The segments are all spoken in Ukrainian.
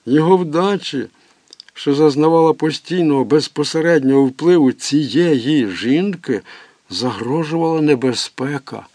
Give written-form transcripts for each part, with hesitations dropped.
Його вдачі, що зазнавала постійного безпосереднього впливу цієї жінки, загрожувала небезпека.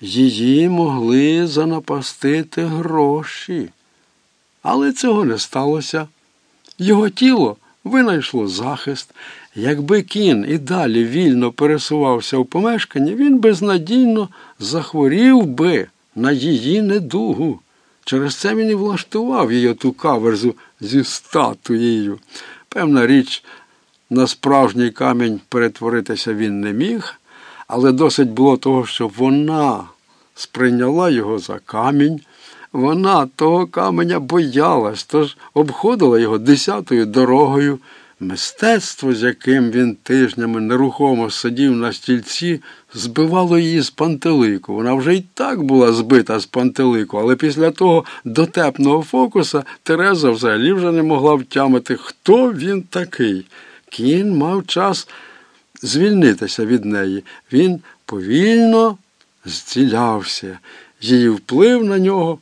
Її могли занапастити гроші. Але цього не сталося. Його тіло винайшло захист. Якби Кін і далі вільно пересувався у помешканні, він безнадійно захворів би на її недугу. Через це він і влаштував її ту каверзу зі статуєю. Певна річ, на справжній камінь перетворитися він не міг, але досить було того, що вона сприйняла його за камінь. Вона того каменя боялась, тож обходила його 10-ю дорогою. Мистецтво, з яким він тижнями нерухомо сидів на стільці, збивало її з пантелику. Вона вже й так була збита з пантелику, але після того дотепного фокуса Тереза взагалі вже не могла втямити, хто він такий. Кін мав час звільнитися від неї. Він повільно зцілявся. Її вплив на нього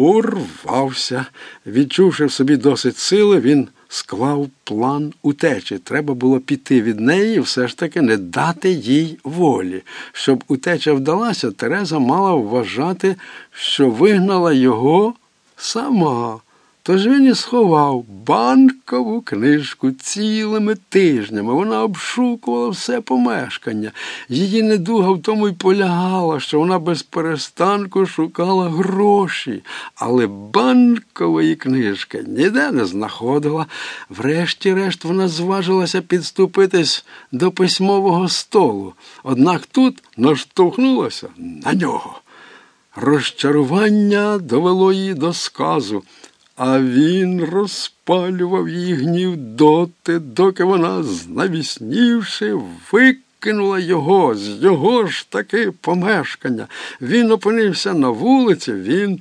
урвався. Відчувши в собі досить сили, він склав план утечі. Треба було піти від неї і все ж таки не дати їй волі. Щоб утеча вдалася, Тереза мала вважати, що вигнала його сама. Тож він і сховав банкову книжку цілими тижнями. Вона обшукувала все помешкання. Її недуга в тому й полягала, що вона без перестанку шукала гроші. Але банкової книжки ніде не знаходила. Врешті-решт вона зважилася підступитись до письмового столу. Однак тут наштовхнулася на нього. Розчарування довело її до сказу. А він розпалював її гнів доти, доки вона, знавіснівши, викинула його з його ж таки помешкання. Він опинився на вулиці, він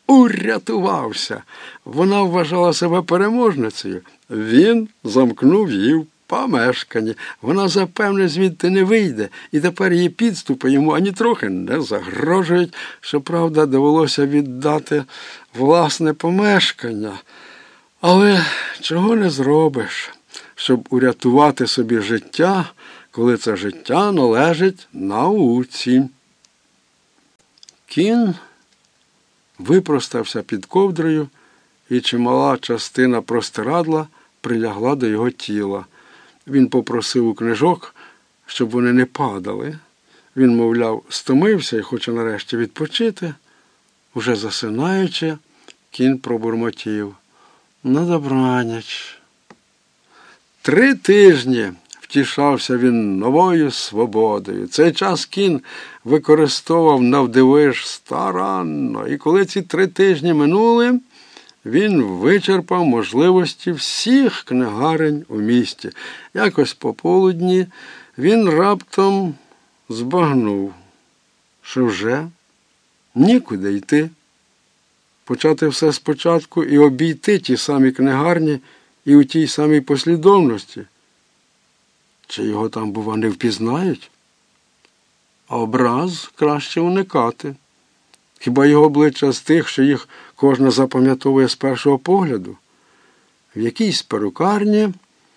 урятувався. Вона вважала себе переможницею. Він замкнув її в помешканні. Вона, запевне, звідти не вийде, і тепер її підступи йому ані трохи не загрожують. Щоправда, довелося віддати власне помешкання. Але чого не зробиш, щоб урятувати собі життя, коли це життя належить науці. Кін випростався під ковдрою, і чимала частина простирадла прилягла до його тіла. Він попросив у книжок, щоб вони не падали. Він, мовляв, стомився і хоче нарешті відпочити. Уже засинаючи, Кін пробурмотів: «На добраніч». 3 тижні втішався він новою свободою. Цей час Кін використовував навдивиш старанно. І коли ці 3 тижні минули, він вичерпав можливості всіх книгарень у місті. Якось пополудні він раптом збагнув, що вже нікуди йти. Почати все спочатку і обійти ті самі книгарні і у тій самій послідовності. Чи його там, бува, не впізнають? А образ краще уникати. Хіба його обличчя з тих, що їх кожна запам'ятовує з першого погляду? В якійсь перукарні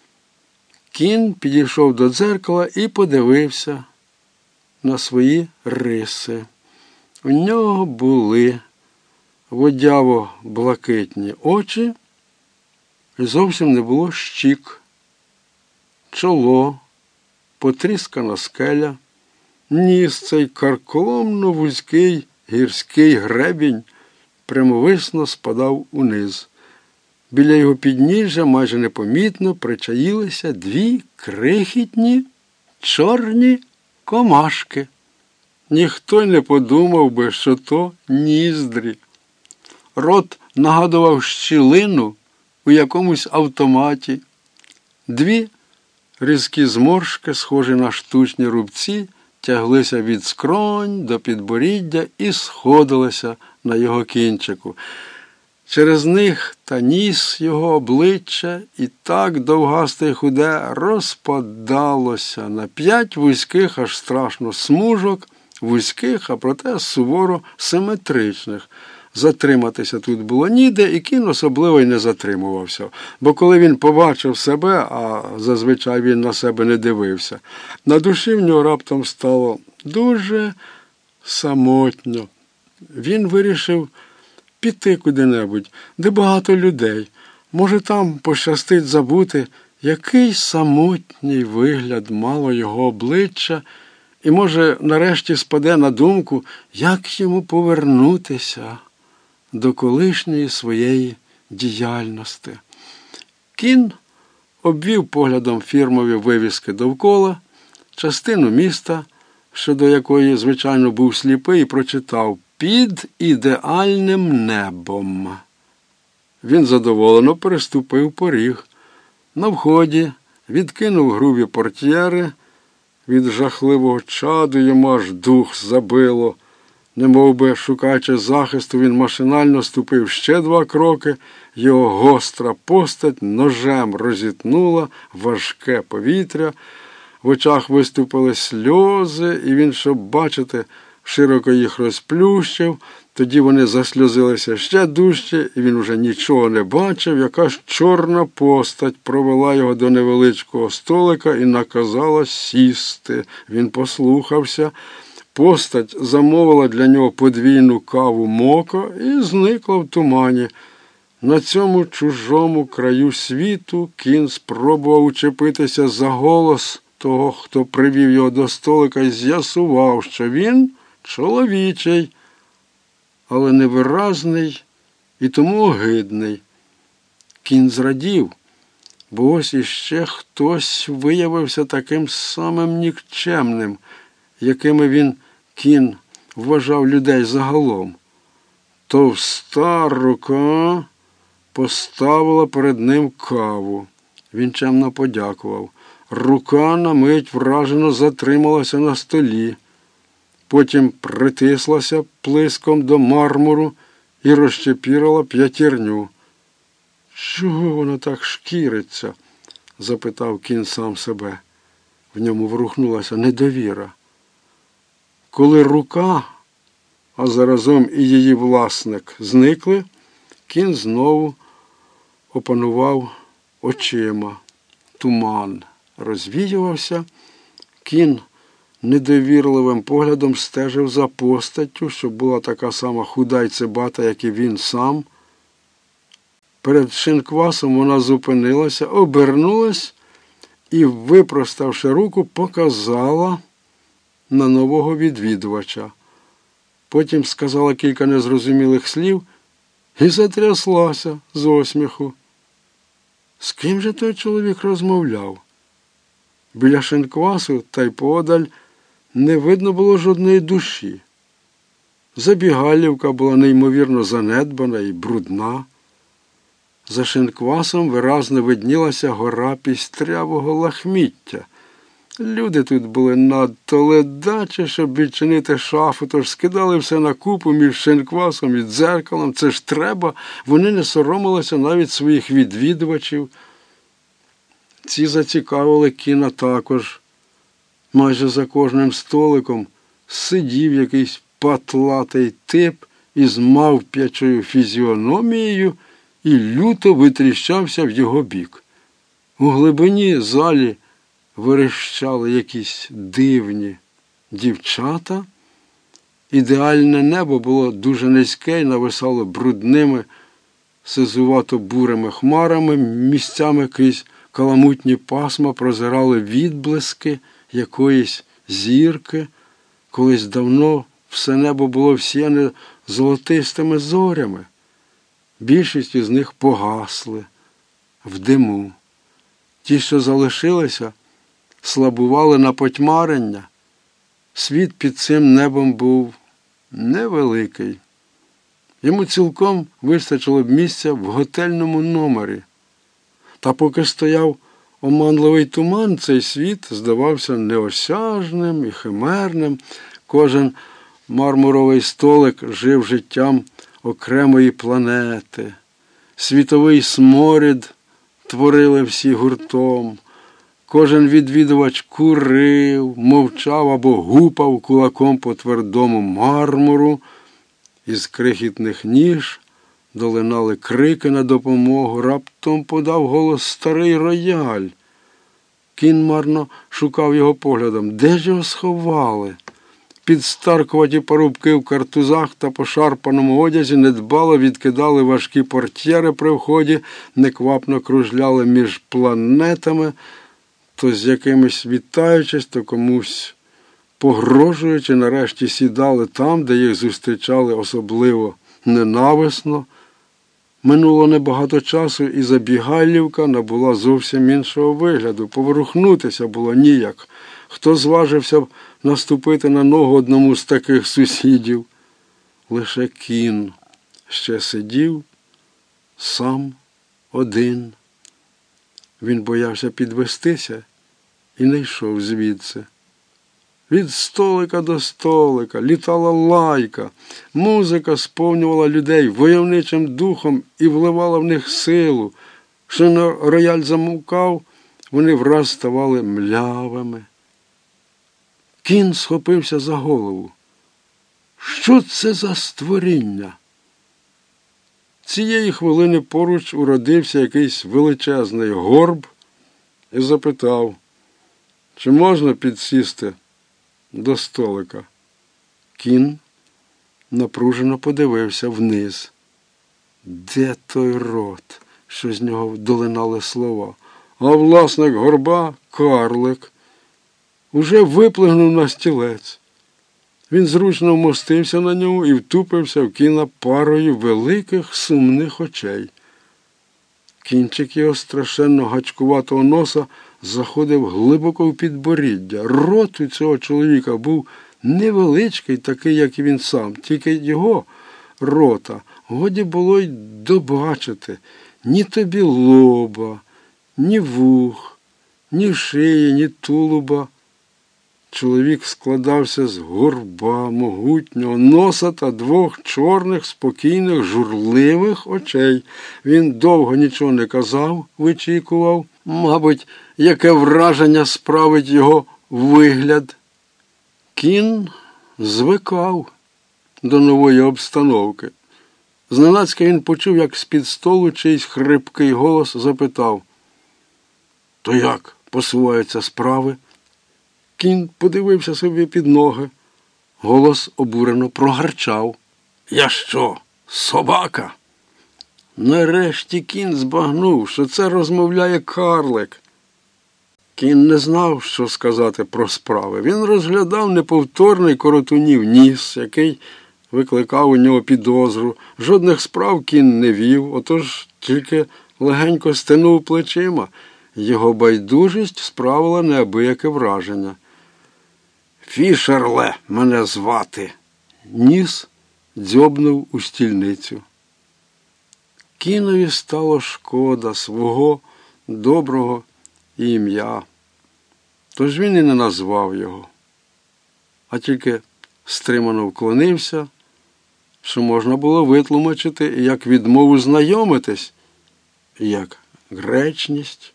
Кін підійшов до дзеркала і подивився на свої риси. У нього були водяво-блакитні очі, і зовсім не було щік, чоло, потріскана скеля, ніс цей карколомно вузький гірський гребінь прямовисно спадав униз. Біля його підніжжя майже непомітно причаїлися 2 крихітні чорні комашки. Ніхто й не подумав би, що то ніздрі. Рот нагадував щілину у якомусь автоматі. 2 різкі зморшки, схожі на штучні рубці, тяглися від скронь до підборіддя і сходилися на його кінчику. Через них та ніс його обличчя і так довгасте й худе розпадалося на 5 вузьких, аж страшно смужок, вузьких, а проте суворо симетричних. затриматися тут було ніде, і кін особливо й не затримувався. Бо коли він побачив себе, а зазвичай він на себе не дивився, на душі в нього раптом стало дуже самотньо. Він вирішив піти куди-небудь, де багато людей. Може, там пощастить забути, який самотній вигляд мало його обличчя, і, може, нарешті спаде на думку, як йому повернутися до колишньої своєї діяльності. Кін обвів поглядом фірмові вивіски довкола, частину міста, щодо якої, звичайно, був сліпий, і прочитав «Під ідеальним небом». Він задоволено переступив поріг. На вході відкинув грубі портьєри. Від жахливого чаду йому аж дух забило. Немовби шукаючи захисту, він машинально ступив ще 2 кроки. Його гостра постать ножем розітнула важке повітря. В очах виступили сльози, і він, щоб бачити, широко їх розплющив. Тоді вони засльозилися ще дужче, і він уже нічого не бачив. Якась чорна постать провела його до невеличкого столика і наказала сісти. Він послухався. Постать замовила для нього подвійну каву мока і зникла в тумані. На цьому чужому краю світу кін спробував учепитися за голос того, хто привів його до столика, і з'ясував, що він чоловічий, але невиразний і тому огидний. Кін зрадів, бо ось іще хтось виявився таким самим нікчемним, якими він, Кін, вважав людей загалом. Товста рука поставила перед ним каву. Він чемно подякував. Рука на мить вражено затрималася на столі. Потім притислася плиском до мармуру і розчепірила п'ятірню. «Чого вона так шкіриться?» – запитав Кін сам себе. В ньому врухнулася недовіра. Коли рука, а заразом і її власник, зникли, Кін знову опанував очима. Туман розвіювався. Кін недовірливим поглядом стежив за постаттю, що була така сама худа й цибата, як і він сам. Перед шинквасом вона зупинилася, обернулась і, випроставши руку, показала на нового відвідувача. Потім сказала кілька незрозумілих слів і затряслася з осміху. З ким же той чоловік розмовляв? Біля шинквасу та й подаль не видно було жодної душі. Забігалівка була неймовірно занедбана і брудна. За шинквасом виразно виднілася гора пістрявого лахміття. Люди тут були надто ледачі, щоб відчинити шафу, тож скидали все на купу між шинквасом і дзеркалом. Це ж треба. Вони не соромилися навіть своїх відвідувачів. Ці зацікавили Кіна також. Майже за кожним столиком сидів якийсь патлатий тип із мавп'ячою фізіономією і люто витріщався в його бік. У глибині залі верещали якісь дивні дівчата. Ідеальне небо було дуже низьке і нависало брудними, сизувато-бурими хмарами, місцями крізь каламутні пасма прозирали відблиски якоїсь зірки. Колись давно все небо було всіяне золотистими зорями. Більшість із них погасли в диму. Ті, що залишилися, слабували на потьмарення. Світ під цим небом був невеликий. Йому цілком вистачило б місця в готельному номері. Та поки стояв оманливий туман, цей світ здавався неосяжним і химерним. Кожен мармуровий столик жив життям окремої планети. Світовий сморід творили всі гуртом. Кожен відвідувач курив, мовчав або гупав кулаком по твердому мармуру. Із крихітних ніж долинали крики на допомогу. Раптом подав голос старий рояль. Кін марно шукав його поглядом. Де ж його сховали? Підстаркуваті парубки в картузах та пошарпаному одязі недбало відкидали важкі портьєри при вході, неквапно кружляли між планетами, то з якимось вітаючись, то комусь погрожуючи, нарешті сідали там, де їх зустрічали особливо ненависно. Минуло небагато часу, і Забігайлівка набула зовсім іншого вигляду. Поворухнутися було ніяк. Хто зважився б наступити на ногу одному з таких сусідів? Лише Кін ще сидів сам один. Він боявся підвестися і не йшов звідси. Від столика до столика літала лайка, музика сповнювала людей войовничим духом і вливала в них силу. Щойно рояль замовкав, вони враз ставали млявими. Кін схопився за голову. Що це за створіння? Цієї хвилини поруч уродився якийсь величезний горб і запитав, чи можна підсісти до столика. Кін напружено подивився вниз. Де той рот, що з нього долинали слова? А власник горба, карлик, уже виплигнув на стілець. Він зручно вмостився на ньому і втупився в Кіна парою великих сумних очей. Кінчик його страшенно гачкуватого носа заходив глибоко в підборіддя. Рот у цього чоловіка був невеличкий, такий, як і він сам, тільки його рота годі було й добачити. Ні тобі лоба, ні вух, ні шиї, ні тулуба. Чоловік складався з горба, могутнього носа та двох чорних, спокійних, журливих очей. Він довго нічого не казав, вичікував. Мабуть, яке враження справить його вигляд. Кін звикав до нової обстановки. Зненацька він почув, як з-під столу чийсь хрипкий голос запитав: «То як посуваються справи?» Кін подивився собі під ноги. Голос обурено прогарчав: «Я що, собака?» Нарешті Кін збагнув, що це розмовляє карлик. Кін не знав, що сказати про справи. Він розглядав неповторний коротунів ніс, який викликав у нього підозру. Жодних справ Кін не вів, отож тільки легенько стенув плечима. Його байдужість справила неабияке враження. «Фішерле мене звати!» Ніс дзьобнув у стільницю. Кінові стало шкода свого доброго ім'я. Тож він і не назвав його, а тільки стримано вклонився, що можна було витлумачити як відмову знайомитись, як гречність.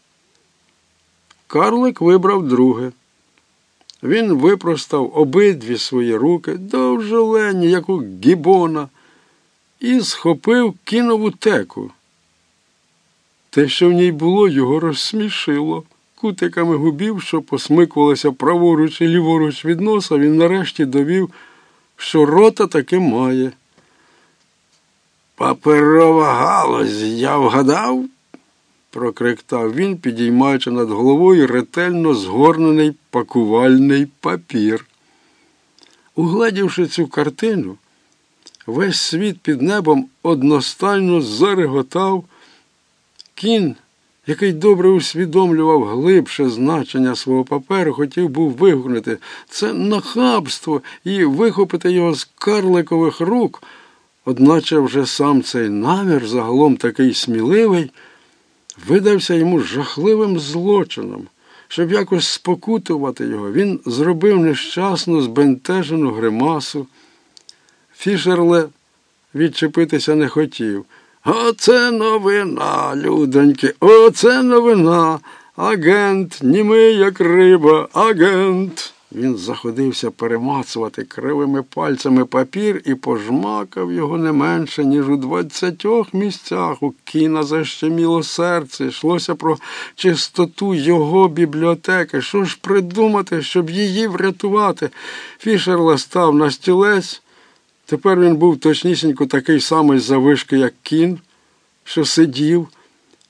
Карлик вибрав друге. Він випростав обидві свої руки, довжелені, як у гібона, і схопив Кінову теку. Те, що в ній було, його розсмішило. Кутиками губів, що посмикувалися праворуч і ліворуч від носа, він нарешті довів, що рота таки має. «Паперова галузь, я вгадав?» – прокриктав він, підіймаючи над головою ретельно згорнений пакувальний папір. Угледівши цю картину, весь світ під небом одностайно зареготав. Кін, який добре усвідомлював глибше значення свого паперу, хотів був вигукнути «це нахабство» і вихопити його з карликових рук, одначе вже сам цей намір, загалом такий сміливий, видався йому жахливим злочином. Щоб якось спокутувати його, він зробив нещасну, збентежену гримасу. Фішерле відчепитися не хотів. «Оце новина, людоньки, оце новина! Агент, німий як риба, агент!» Він заходився перемацувати кривими пальцями папір і пожмакав його не менше, ніж у 20 місцях. У Кіна защеміло серце. Йшлося про чистоту його бібліотеки. Що ж придумати, щоб її врятувати? Фішер став на стілець. Тепер він був точнісінько такий самий заввишки, як Кін, що сидів,